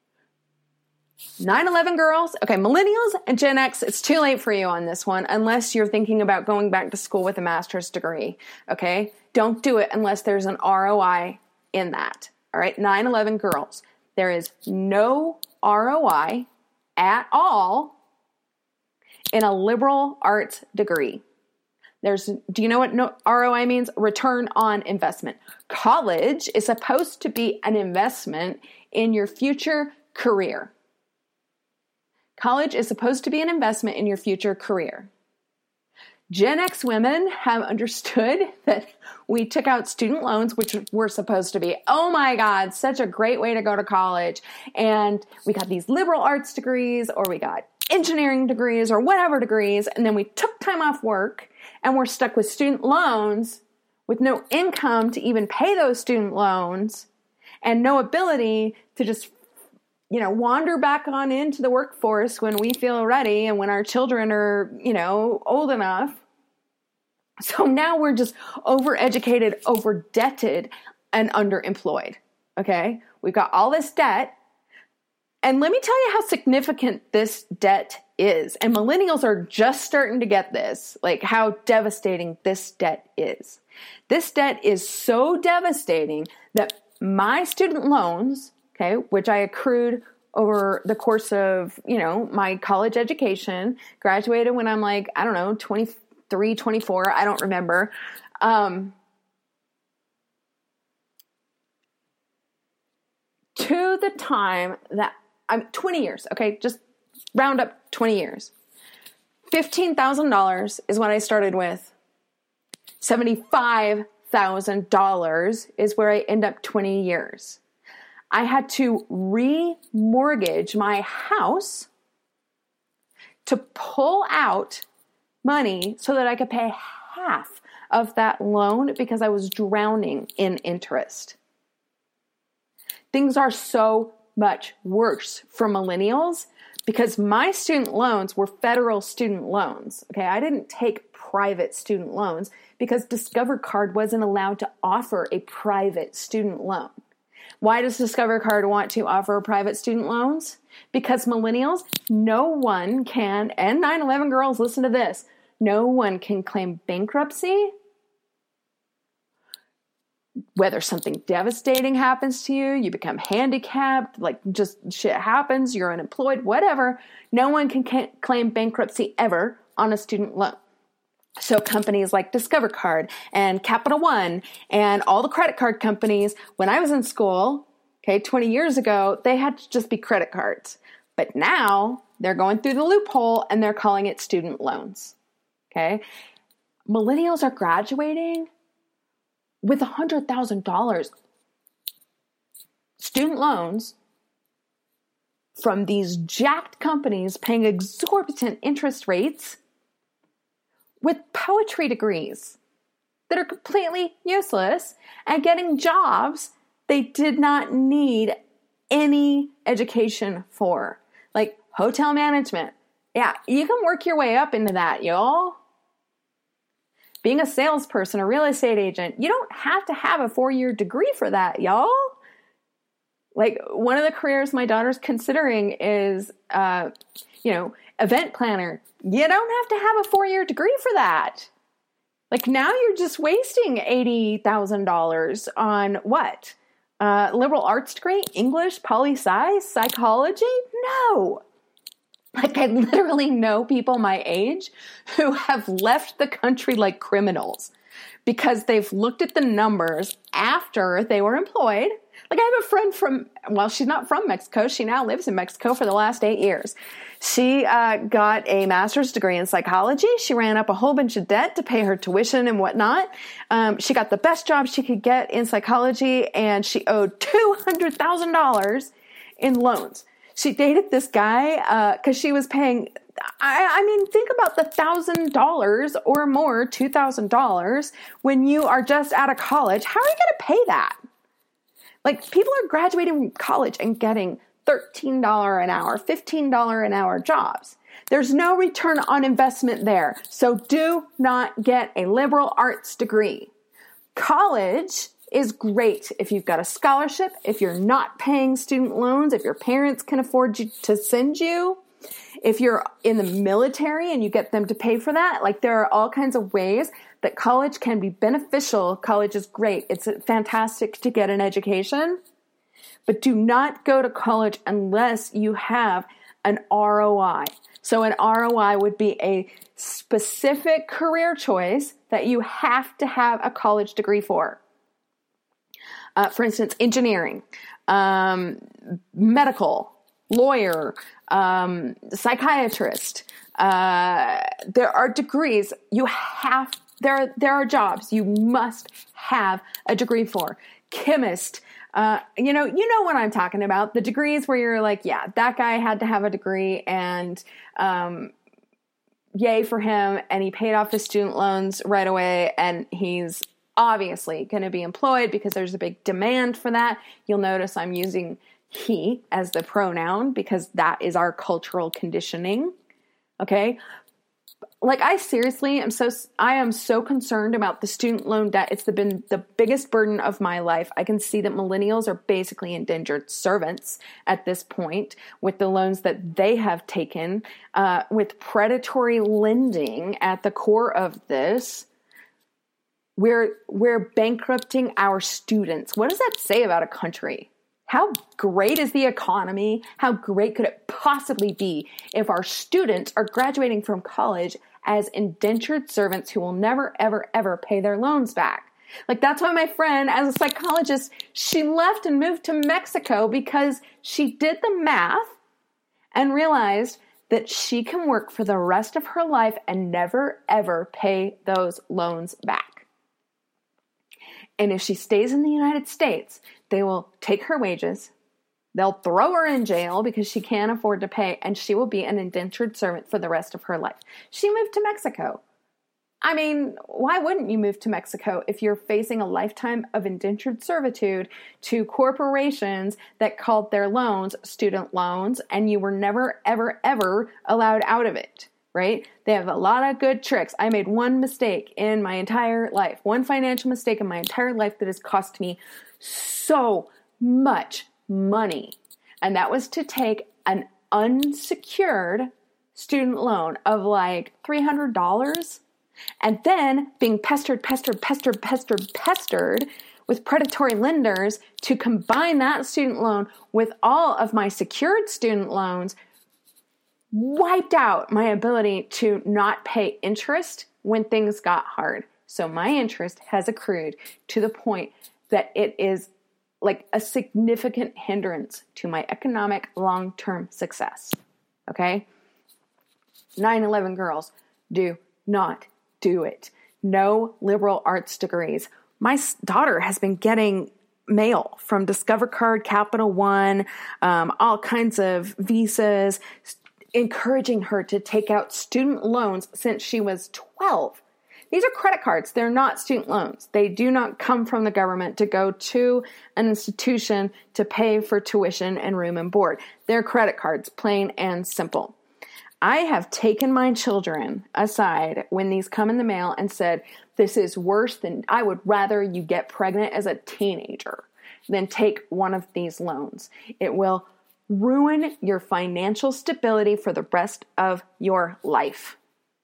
nine eleven girls, okay, millennials and Gen X, it's too late for you on this one unless you're thinking about going back to school with a master's degree, okay? Don't do it unless there's an R O I in that, all right? nine eleven girls, there is no R O I at all in a liberal arts degree. There's, do you know what no, R O I means? Return on investment. College is supposed to be an investment in your future career. College is supposed to be an investment in your future career. Gen X women have understood that we took out student loans, which were supposed to be, oh my God, such a great way to go to college. And we got these liberal arts degrees, or we got engineering degrees, or whatever degrees. And then we took time off work and we're stuck with student loans with no income to even pay those student loans and no ability to just, you know, wander back on into the workforce when we feel ready and when our children are, you know, old enough. So now we're just overeducated, overdebted, and underemployed. Okay? We've got all this debt. And let me tell you how significant this debt is. And millennials are just starting to get this, like how devastating this debt is. This debt is so devastating that my student loans, okay, which I accrued over the course of, you know, my college education, graduated when I'm like, I don't know, twenty-three, twenty-four, I don't remember. Um, to the time that I'm twenty years, okay, just round up twenty years. fifteen thousand dollars is what I started with. seventy-five thousand dollars is where I end up twenty years. I had to remortgage my house to pull out money so that I could pay half of that loan because I was drowning in interest. Things are so much worse for millennials because my student loans were federal student loans. Okay, I didn't take private student loans because Discover Card wasn't allowed to offer a private student loan. Why does Discover Card want to offer private student loans? Because millennials, no one can, and nine eleven girls, listen to this, no one can claim bankruptcy. Whether something devastating happens to you, you become handicapped, like just shit happens, you're unemployed, whatever, no one can ca- claim bankruptcy ever on a student loan. So companies like Discover Card and Capital One and all the credit card companies, when I was in school, okay, twenty years ago, they had to just be credit cards. But now they're going through the loophole and they're calling it student loans. Okay. Millennials are graduating with one hundred thousand dollars student loans from these jacked companies paying exorbitant interest rates with poetry degrees that are completely useless and getting jobs they did not need any education for, like hotel management. Yeah, you can work your way up into that, y'all. Being a salesperson, a real estate agent, you don't have to have a four-year degree for that, y'all. Like one of the careers my daughter's considering is, uh, you know, event planner. You don't have to have a four-year degree for that. Like now you're just wasting eighty thousand dollars on what? Uh, liberal arts degree, English, poli-sci, psychology? No. Like I literally know people my age who have left the country like criminals because they've looked at the numbers after they were employed. Like I have a friend from, well, she's not from Mexico. She now lives in Mexico for the last eight years. She uh, got a master's degree in psychology. She ran up a whole bunch of debt to pay her tuition and whatnot. Um, she got the best job she could get in psychology, and she owed two hundred thousand dollars in loans. She dated this guy because uh, she was paying, I, I mean, think about the one thousand dollars or more, two thousand dollars when you are just out of college. How are you going to pay that? Like, people are graduating from college and getting thirteen dollars an hour, fifteen dollars an hour jobs. There's no return on investment there. So do not get a liberal arts degree. College is great if you've got a scholarship, if you're not paying student loans, if your parents can afford you to send you, if you're in the military and you get them to pay for that. Like, there are all kinds of ways that college can be beneficial. College is great. It's fantastic to get an education, but do not go to college unless you have an R O I. So an R O I would be a specific career choice that you have to have a college degree for. Uh, for instance, engineering, um, medical, lawyer, um, psychiatrist. Uh, there are degrees you have, there, there are jobs you must have a degree for. Chemist, uh, you know, you know what I'm talking about. The degrees where you're like, yeah, that guy had to have a degree and, um, yay for him. And he paid off his student loans right away. And he's obviously going to be employed because there's a big demand for that. You'll notice I'm using he as the pronoun because that is our cultural conditioning. Okay. Like I seriously am so, I am so concerned about the student loan debt. It's the, been the biggest burden of my life. I can see that millennials are basically indentured servants at this point with the loans that they have taken, uh, with predatory lending at the core of this. We're, we're bankrupting our students. What does that say about a country? How great is the economy? How great could it possibly be if our students are graduating from college as indentured servants who will never, ever, ever pay their loans back? Like that's why my friend, as a psychologist, she left and moved to Mexico because she did the math and realized that she can work for the rest of her life and never, ever pay those loans back. And if she stays in the United States, they will take her wages, they'll throw her in jail because she can't afford to pay, and she will be an indentured servant for the rest of her life. She moved to Mexico. I mean, why wouldn't you move to Mexico if you're facing a lifetime of indentured servitude to corporations that called their loans student loans, and you were never, ever, ever allowed out of it? Right? They have a lot of good tricks. I made one mistake in my entire life, one financial mistake in my entire life that has cost me so much money. And that was to take an unsecured student loan of like three hundred dollars and then being pestered, pestered, pestered, pestered, pestered with predatory lenders to combine that student loan with all of my secured student loans, wiped out my ability to not pay interest when things got hard. So my interest has accrued to the point that it is like a significant hindrance to my economic long-term success. Okay? nine eleven girls, do not do it. No liberal arts degrees. My daughter has been getting mail from Discover Card, Capital One, um, all kinds of visas, encouraging her to take out student loans since she was twelve. These are credit cards. They're not student loans. They do not come from the government to go to an institution to pay for tuition and room and board. They're credit cards, plain and simple. I have taken my children aside when these come in the mail and said, this is worse than, I would rather you get pregnant as a teenager than take one of these loans. It will ruin your financial stability for the rest of your life.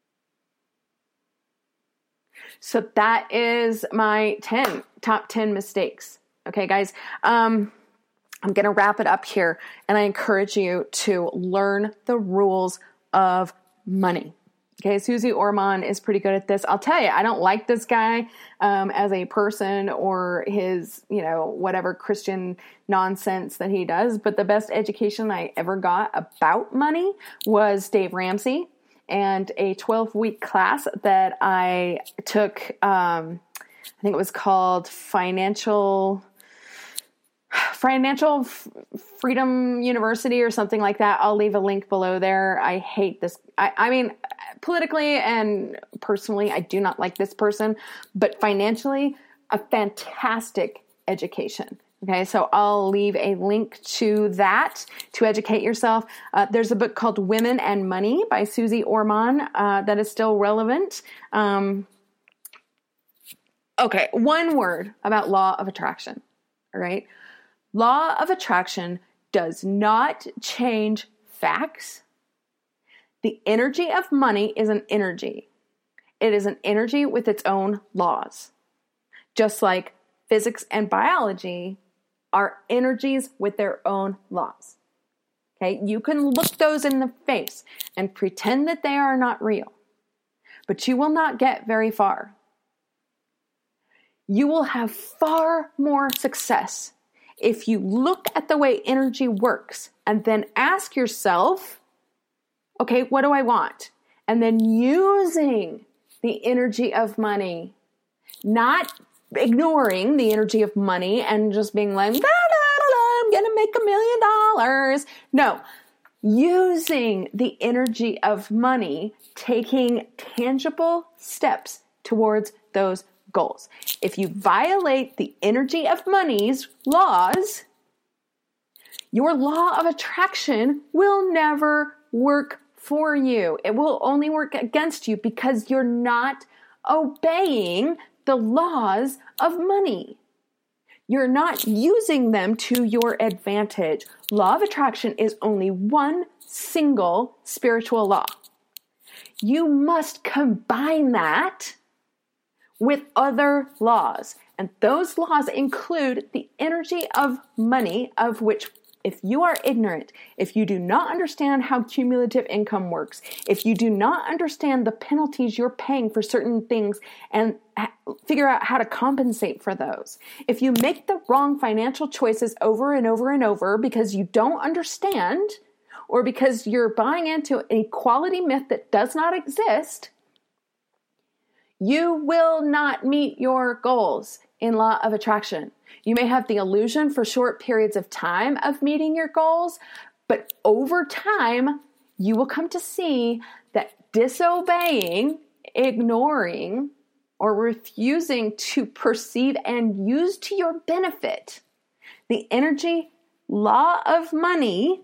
So that is my ten, top ten mistakes. Okay, guys, um, I'm going to wrap it up here, and I encourage you to learn the rules of money. Okay, Susie Orman is pretty good at this. I'll tell you, I don't like this guy um, as a person or his, you know, whatever Christian nonsense that he does. But the best education I ever got about money was Dave Ramsey and a twelve-week class that I took. Um, I think it was called Financial... Financial Freedom University or something like that. I'll leave a link below there. I hate this. I, I mean, politically and personally, I do not like this person, but financially, a fantastic education. Okay, so I'll leave a link to that to educate yourself. Uh, there's a book called Women and Money by Susie Orman uh, that is still relevant. Um, okay, one word about law of attraction. All right. Law of attraction does not change facts. The energy of money is an energy. It is an energy with its own laws. Just like physics and biology are energies with their own laws. Okay, you can look those in the face and pretend that they are not real, but you will not get very far. You will have far more success if you look at the way energy works and then ask yourself, okay, what do I want? And then using the energy of money, not ignoring the energy of money and just being like, da, da, da, da, I'm going to make a million dollars. No, using the energy of money, taking tangible steps towards those goals. If you violate the energy of money's laws, your law of attraction will never work for you. It will only work against you because you're not obeying the laws of money. You're not using them to your advantage. Law of attraction is only one single spiritual law. You must combine that with other laws. And those laws include the energy of money, of which, if you are ignorant, if you do not understand how cumulative income works, if you do not understand the penalties you're paying for certain things and figure out how to compensate for those, if you make the wrong financial choices over and over and over because you don't understand, or because you're buying into an equality myth that does not exist, you will not meet your goals in law of attraction. You may have the illusion for short periods of time of meeting your goals, but over time, you will come to see that disobeying, ignoring, or refusing to perceive and use to your benefit the energy law of money,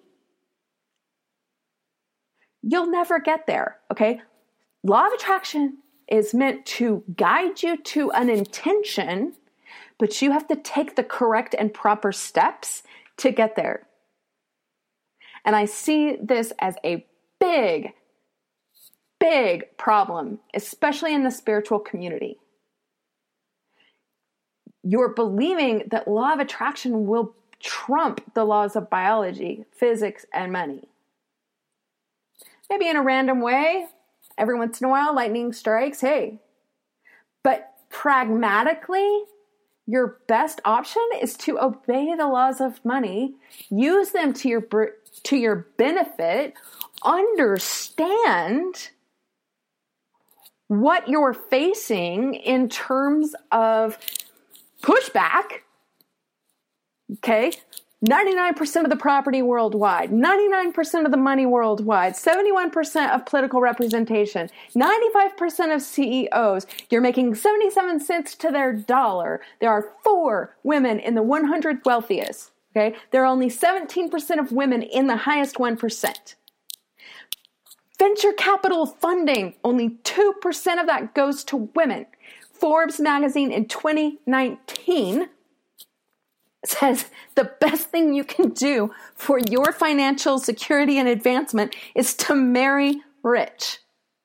you'll never get there, okay? Law of attraction is meant to guide you to an intention, but you have to take the correct and proper steps to get there. And I see this as a big, big problem, especially in the spiritual community. You're believing that law of attraction will trump the laws of biology, physics, and money. Maybe in a random way, every once in a while, lightning strikes, hey. But pragmatically, your best option is to obey the laws of money, use them to your to your benefit, understand what you're facing in terms of pushback, okay? ninety-nine percent of the property worldwide, ninety-nine percent of the money worldwide, seventy-one percent of political representation, ninety-five percent of C E Os. You're making seventy-seven cents to their dollar. There are four women in the one hundred wealthiest. Okay? There are only seventeen percent of women in the highest one percent. Venture capital funding, only two percent of that goes to women. Forbes magazine in twenty nineteen says the best thing you can do for your financial security and advancement is to marry rich.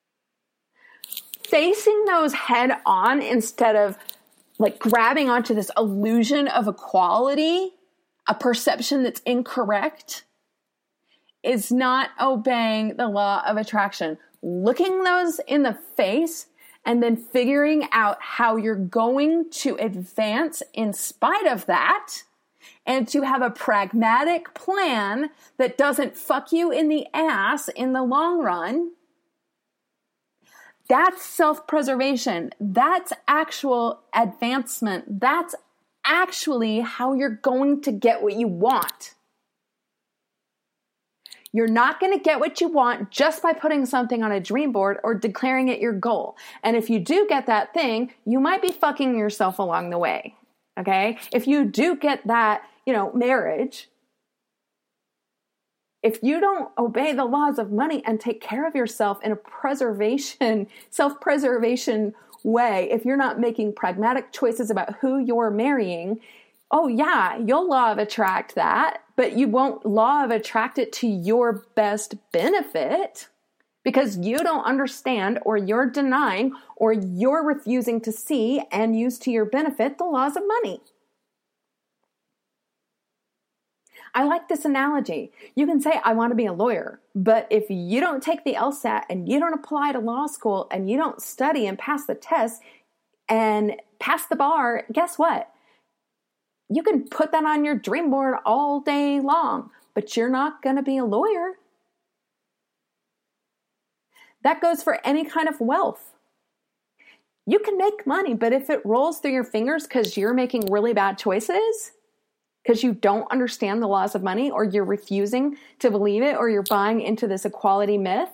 Facing those head on instead of like grabbing onto this illusion of equality, a perception that's incorrect, is not obeying the law of attraction. Looking those in the face and then figuring out how you're going to advance in spite of that, and to have a pragmatic plan that doesn't fuck you in the ass in the long run, that's self-preservation. That's actual advancement. That's actually how you're going to get what you want. You're not going to get what you want just by putting something on a dream board or declaring it your goal. And if you do get that thing, you might be fucking yourself along the way. Okay? If you do get that, you know, marriage, if you don't obey the laws of money and take care of yourself in a preservation, self-preservation way, if you're not making pragmatic choices about who you're marrying, oh yeah, you'll law of attract that, but you won't law of attract it to your best benefit because you don't understand, or you're denying, or you're refusing to see and use to your benefit the laws of money. I like this analogy. You can say, I want to be a lawyer, but if you don't take the LSAT and you don't apply to law school and you don't study and pass the test and pass the bar, guess what? You can put that on your dream board all day long, but you're not going to be a lawyer. That goes for any kind of wealth. You can make money, but if it rolls through your fingers because you're making really bad choices, because you don't understand the laws of money, or you're refusing to believe it, or you're buying into this equality myth,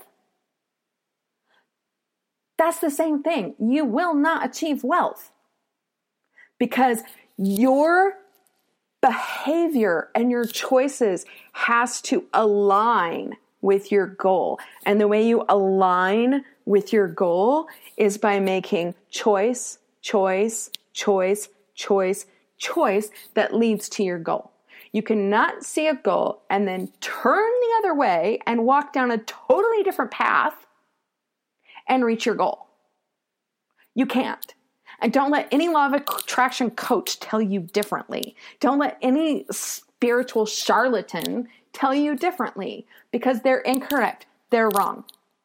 that's the same thing. You will not achieve wealth because your behavior and your choices has to align with your goal. And the way you align with your goal is by making choice, choice, choice, choice, choice that leads to your goal. You cannot see a goal and then turn the other way and walk down a totally different path and reach your goal. You can't. And don't let any law of attraction coach tell you differently. Don't let any spiritual charlatan tell you differently, because they're incorrect. They're wrong.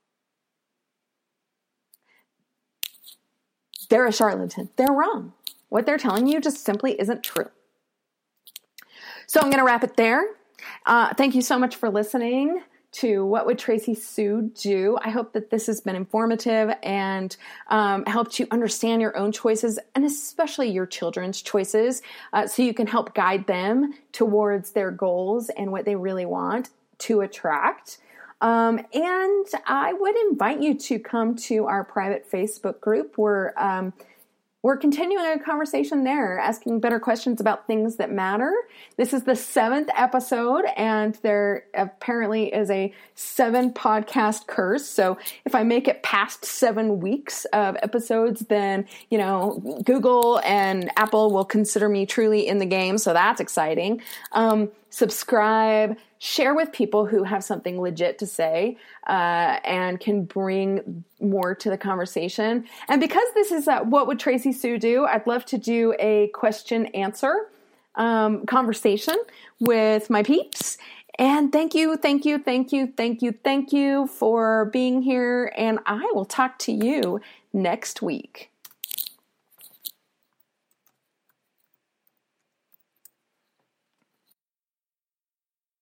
They're a charlatan. They're wrong. What they're telling you just simply isn't true. So I'm going to wrap it there. Uh, thank you so much for listening to What Would Tracy Sue Do? I hope that this has been informative and um, helped you understand your own choices, and especially your children's choices, uh, so you can help guide them towards their goals and what they really want to attract. Um, and I would invite you to come to our private Facebook group where um, we're continuing a conversation there, asking better questions about things that matter. This is the seventh episode, and there apparently is a seven podcast curse. So if I make it past seven weeks of episodes, then, you know, Google and Apple will consider me truly in the game. So that's exciting. Um, subscribe, share with people who have something legit to say uh, and can bring more to the conversation. And because this is a What Would Tracy Sue Do? I'd love to do a question answer um, conversation with my peeps. And thank you, thank you, thank you, thank you, thank you for being here. And I will talk to you next week.